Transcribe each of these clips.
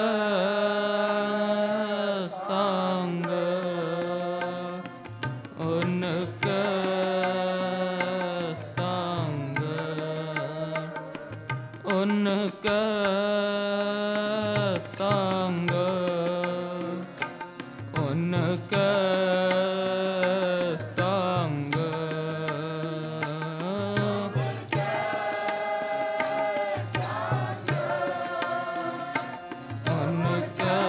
संग उनका संग उनका संग उनका संग उनका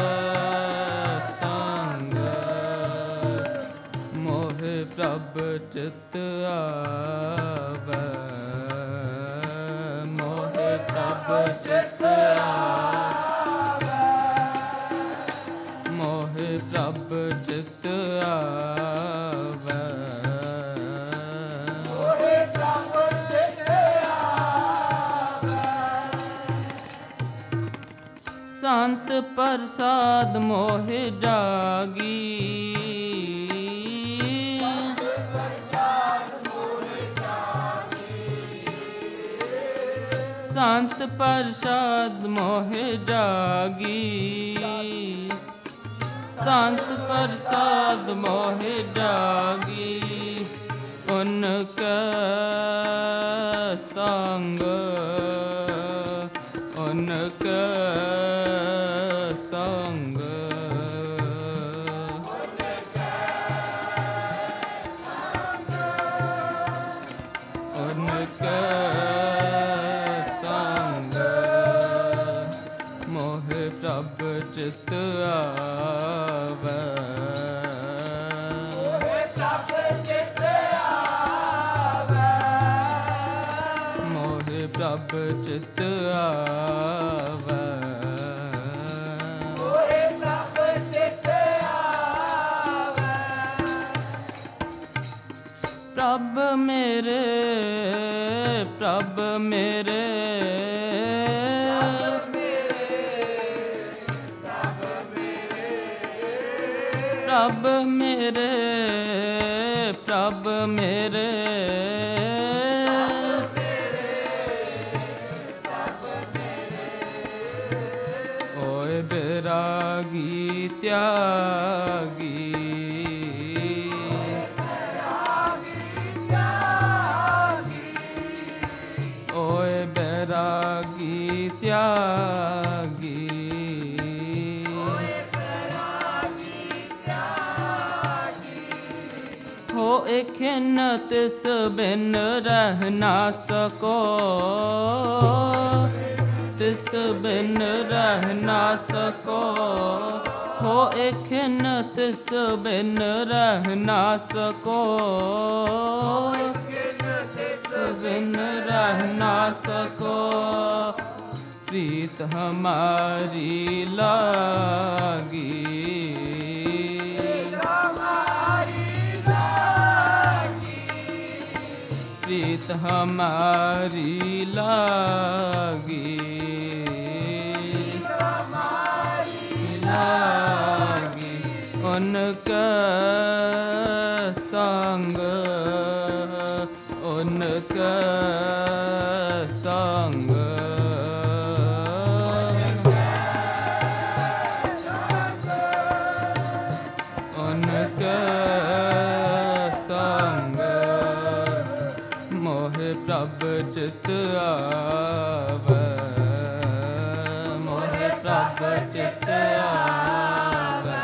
संग मोहे प्रभ चित आवे मोहे प्रभ चित आवे मोहे प्रभ चित आवे मोहे प्रभ चित आवे संत प्रसाद मोहे जागी संत प्रसाद मोहे जागी संत प्रसाद मोहे जागी उनका संग उनका संग उनका प्रभ चित आवे मोहे प्रभ चित आवे मोहे प्रभ चित आवे मोहे प्रभ चित आवे प्रभ मेरे प्रभ मेरे प्रभ मेरे प्रभ मेरे ओए बैरागी त्यागी ओए बैरागी त्यागी हो एक न तिस बिन रह ना सको तिस बिन रह ना सको हो एक न तिस बिन रह ना सको बिन रह ना सको प्रीत हमारी लागी प्रीत हमारी लागी लागी उनका संग उनका संग उनका संग मोहे प्रभ चित आवे मोहे प्रभ चित आवे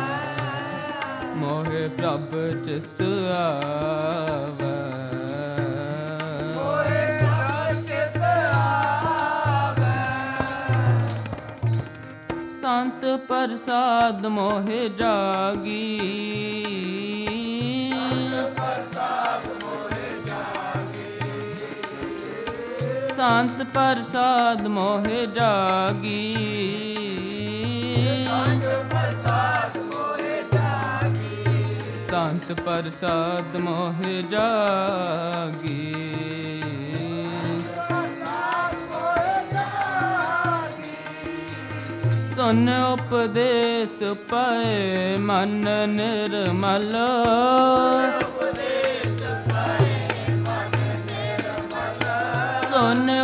मोहे प्रभ चित आवे मोहे प्रभ चित आवे संत प्रसाद मोहे जागी संत प्रसाद मोहे जागी संत प्रसाद मोहे जागी सुन उपदेश पाए मन निर्मल सुन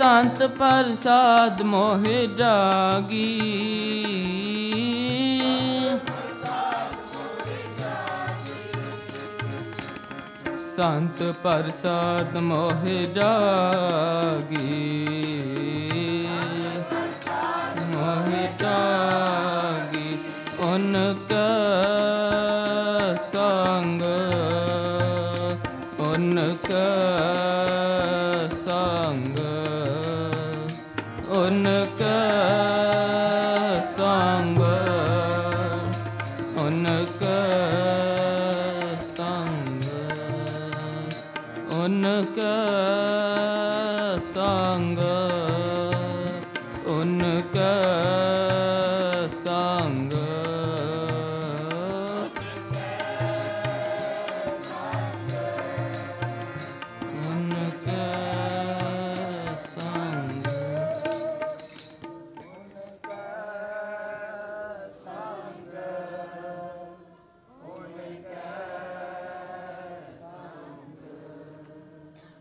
संत प्रसाद मोहे जागी। संत प्रसाद मोहे जागी, मोहे जागी। उनका संग, उनका